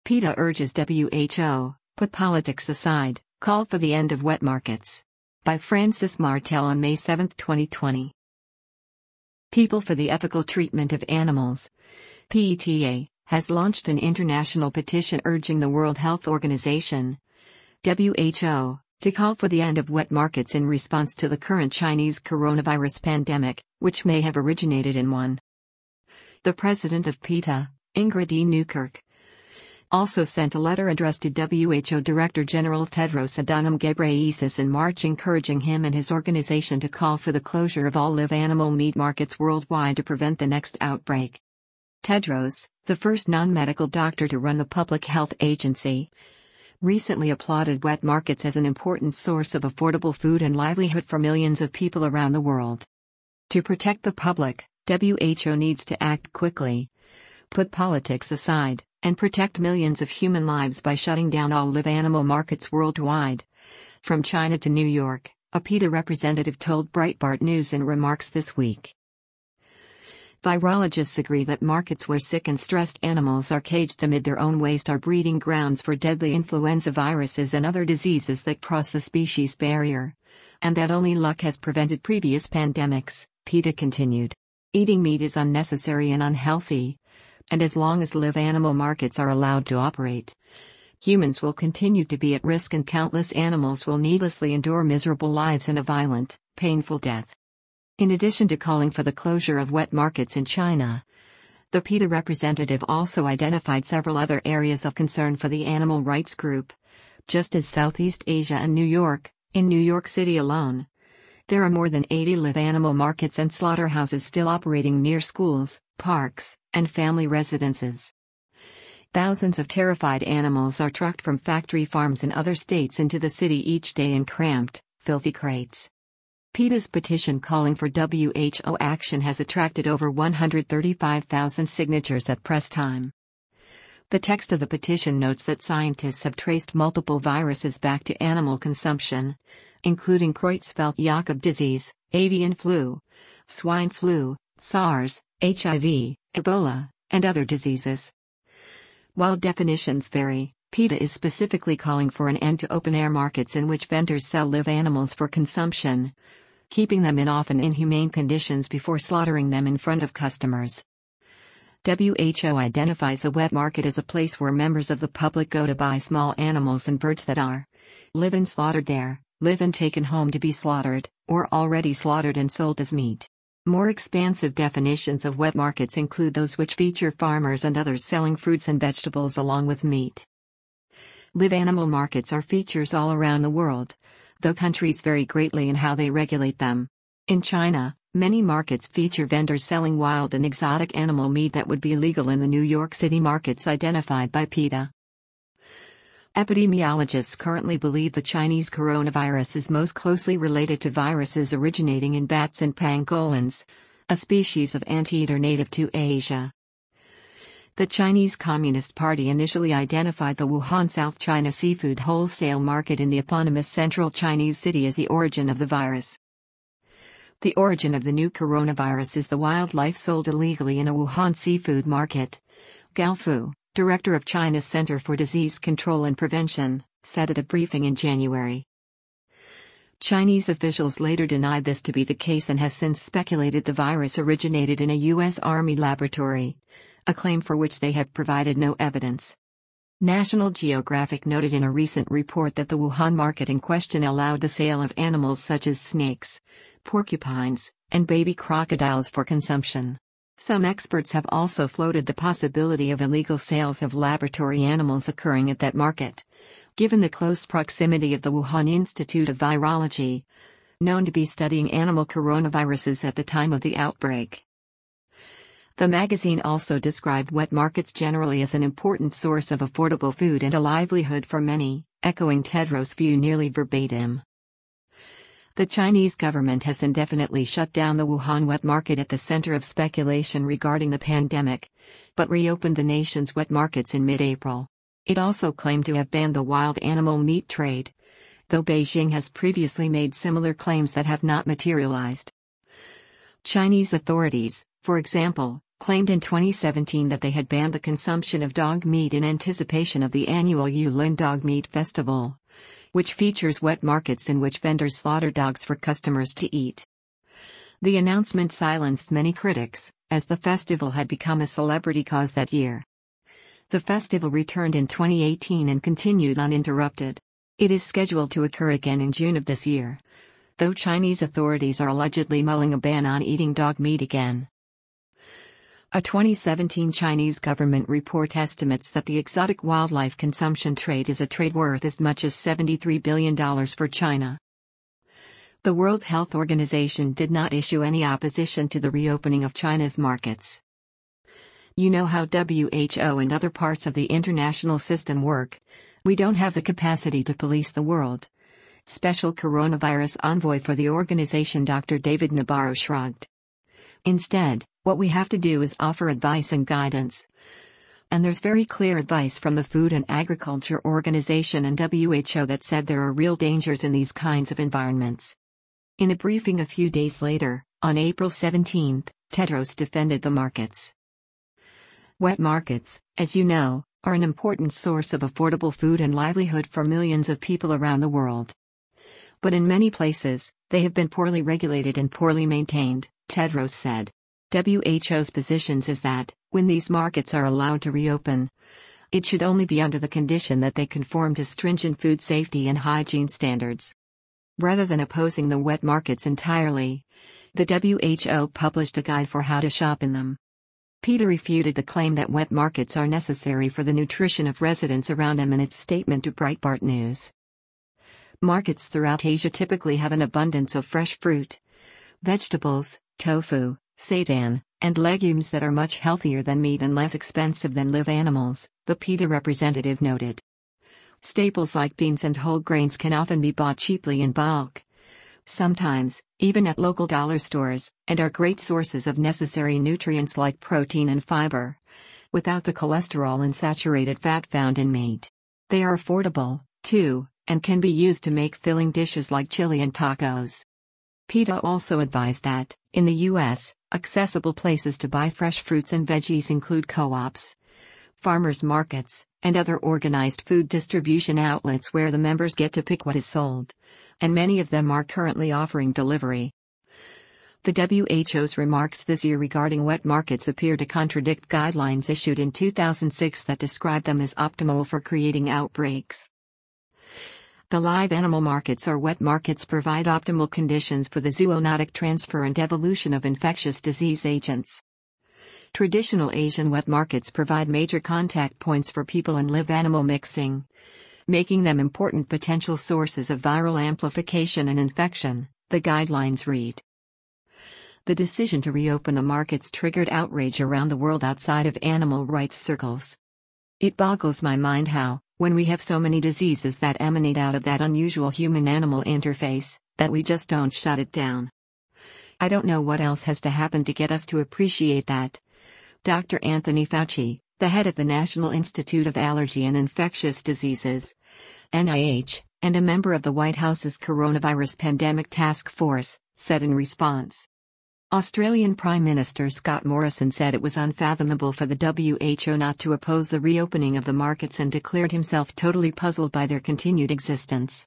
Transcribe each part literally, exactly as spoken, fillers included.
PETA urges W H O, put politics aside, call for the end of wet markets. By Francis Martel on May seventh, twenty twenty. People for the Ethical Treatment of Animals, PETA, has launched an international petition urging the World Health Organization, W H O, to call for the end of wet markets in response to the current Chinese coronavirus pandemic, which may have originated in one. The president of PETA, Ingrid E. Newkirk, also sent a letter addressed to W H O Director General Tedros Adhanom Ghebreyesus in March encouraging him and his organization to call for the closure of all live animal meat markets worldwide to prevent the next outbreak. Tedros, the first non-medical doctor to run the public health agency, recently applauded wet markets as an important source of affordable food and livelihood for millions of people around the world. To protect the public, W H O needs to act quickly, put politics aside, and protect millions of human lives by shutting down all live animal markets worldwide. From China to New York, a PETA representative told Breitbart News in remarks this week. Virologists agree that markets where sick and stressed animals are caged amid their own waste are breeding grounds for deadly influenza viruses and other diseases that cross the species barrier, and that only luck has prevented previous pandemics, PETA continued. Eating meat is unnecessary and unhealthy, and as long as live animal markets are allowed to operate, humans will continue to be at risk and countless animals will needlessly endure miserable lives and a violent, painful death. In addition to calling for the closure of wet markets in China, the PETA representative also identified several other areas of concern for the animal rights group. Just as Southeast Asia and New York, in New York City alone, there are more than eighty live animal markets and slaughterhouses still operating near schools, parks, and family residences. Thousands of terrified animals are trucked from factory farms in other states into the city each day in cramped, filthy crates. PETA's petition calling for W H O action has attracted over one hundred thirty-five thousand signatures at press time. The text of the petition notes that scientists have traced multiple viruses back to animal consumption, including Creutzfeldt-Jakob disease, avian flu, swine flu, SARS, H I V, Ebola, and other diseases. While definitions vary, PETA is specifically calling for an end to open-air markets in which vendors sell live animals for consumption, keeping them in often inhumane conditions before slaughtering them in front of customers. W H O identifies a wet market as a place where members of the public go to buy small animals and birds that are live and slaughtered there, live and taken home to be slaughtered, or already slaughtered and sold as meat. More expansive definitions of wet markets include those which feature farmers and others selling fruits and vegetables along with meat. Live animal markets are features all around the world, though countries vary greatly in how they regulate them. In China, many markets feature vendors selling wild and exotic animal meat that would be illegal in the New York City markets identified by PETA. Epidemiologists currently believe the Chinese coronavirus is most closely related to viruses originating in bats and pangolins, a species of anteater native to Asia. The Chinese Communist Party initially identified the Wuhan South China seafood wholesale market in the eponymous central Chinese city as the origin of the virus. The origin of the new coronavirus is the wildlife sold illegally in a Wuhan seafood market, Gao Fu, director of China's Center for Disease Control and Prevention, said at a briefing in January. Chinese officials later denied this to be the case and has since speculated the virus originated in a U S Army laboratory, a claim for which they have provided no evidence. National Geographic noted in a recent report that the Wuhan market in question allowed the sale of animals such as snakes, porcupines, and baby crocodiles for consumption. Some experts have also floated the possibility of illegal sales of laboratory animals occurring at that market, given the close proximity of the Wuhan Institute of Virology, known to be studying animal coronaviruses at the time of the outbreak. The magazine also described wet markets generally as an important source of affordable food and a livelihood for many, echoing Tedros' view nearly verbatim. The Chinese government has indefinitely shut down the Wuhan wet market at the center of speculation regarding the pandemic, but reopened the nation's wet markets in mid-April. It also claimed to have banned the wild animal meat trade, though Beijing has previously made similar claims that have not materialized. Chinese authorities, for example, claimed in twenty seventeen that they had banned the consumption of dog meat in anticipation of the annual Yulin Dog Meat Festival, which features wet markets in which vendors slaughter dogs for customers to eat. The announcement silenced many critics, as the festival had become a celebrity cause that year. The festival returned in twenty eighteen and continued uninterrupted. It is scheduled to occur again in June of this year, though Chinese authorities are allegedly mulling a ban on eating dog meat again. A twenty seventeen Chinese government report estimates that the exotic wildlife consumption trade is a trade worth as much as seventy-three billion dollars for China. The World Health Organization did not issue any opposition to the reopening of China's markets. You know how W H O and other parts of the international system work. We don't have the capacity to police the world. Special coronavirus envoy for the organization Doctor David Nabarro shrugged. Instead, what we have to do is offer advice and guidance. And there's very clear advice from the Food and Agriculture Organization and W H O that said there are real dangers in these kinds of environments. In a briefing a few days later, on April seventeenth, Tedros defended the markets. Wet markets, as you know, are an important source of affordable food and livelihood for millions of people around the world. But in many places, they have been poorly regulated and poorly maintained, Tedros said. W H O's position is that, when these markets are allowed to reopen, it should only be under the condition that they conform to stringent food safety and hygiene standards. Rather than opposing the wet markets entirely, the W H O published a guide for how to shop in them. PETA refuted the claim that wet markets are necessary for the nutrition of residents around them in its statement to Breitbart News. Markets throughout Asia typically have an abundance of fresh fruit, vegetables, tofu, seitan, and legumes that are much healthier than meat and less expensive than live animals, the PETA representative noted. Staples like beans and whole grains can often be bought cheaply in bulk, sometimes, even at local dollar stores, and are great sources of necessary nutrients like protein and fiber, without the cholesterol and saturated fat found in meat. They are affordable, too, and can be used to make filling dishes like chili and tacos. PETA also advised that, in the U S, accessible places to buy fresh fruits and veggies include co-ops, farmers markets, and other organized food distribution outlets where the members get to pick what is sold, and many of them are currently offering delivery. The W H O's remarks this year regarding wet markets appear to contradict guidelines issued in two thousand six that describe them as optimal for creating outbreaks. The live animal markets or wet markets provide optimal conditions for the zoonotic transfer and evolution of infectious disease agents. Traditional Asian wet markets provide major contact points for people and live animal mixing, making them important potential sources of viral amplification and infection, the guidelines read. The decision to reopen the markets triggered outrage around the world outside of animal rights circles. It boggles my mind how, when we have so many diseases that emanate out of that unusual human-animal interface, that we just don't shut it down. I don't know what else has to happen to get us to appreciate that. Doctor Anthony Fauci, the head of the National Institute of Allergy and Infectious Diseases, N I H, and a member of the White House's Coronavirus Pandemic Task Force, said in response. Australian Prime Minister Scott Morrison said it was unfathomable for the W H O not to oppose the reopening of the markets and declared himself totally puzzled by their continued existence.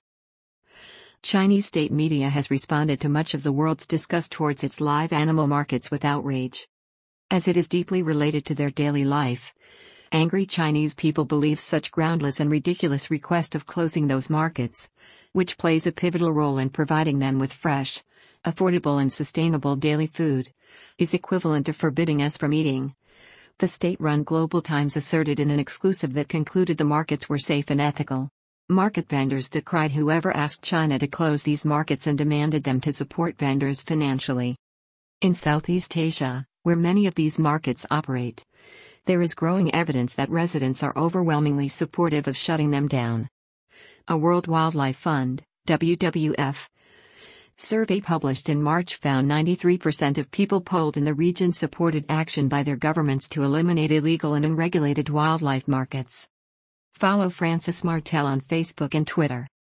Chinese state media has responded to much of the world's disgust towards its live animal markets with outrage. As it is deeply related to their daily life, angry Chinese people believe such groundless and ridiculous request of closing those markets, which plays a pivotal role in providing them with fresh, affordable and sustainable daily food, is equivalent to forbidding us from eating. The state-run Global Times asserted in an exclusive that concluded the markets were safe and ethical. Market vendors decried whoever asked China to close these markets and demanded them to support vendors financially. In Southeast Asia, where many of these markets operate, there is growing evidence that residents are overwhelmingly supportive of shutting them down. A World Wildlife Fund, W W F, survey published in March found ninety-three percent of people polled in the region supported action by their governments to eliminate illegal and unregulated wildlife markets. Follow Francis Martel on Facebook and Twitter.